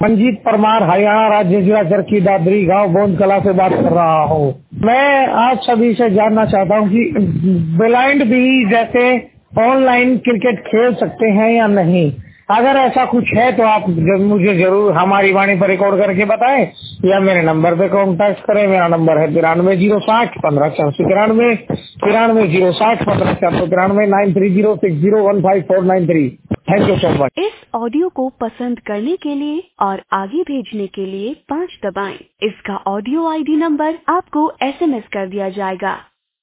मंजीत परमार, हरियाणा राज्य, जिला चरखी दादरी, गांव बोंद कला से बात कर रहा हूँ। मैं आप सभी से जानना चाहता हूँ कि ब्लाइंड भी जैसे ऑनलाइन क्रिकेट खेल सकते हैं या नहीं। अगर ऐसा कुछ है तो आप मुझे जरूर हमारी वाणी पर रिकॉर्ड करके बताएं या मेरे नंबर पे कांटेक्ट करें। मेरा नंबर है 9306154493, 9306154493, 9306015493। Thank you so much. इस ऑडियो को पसंद करने के लिए और आगे भेजने के लिए 5 दबाएं। इसका ऑडियो ID नंबर आपको SMS कर दिया जाएगा।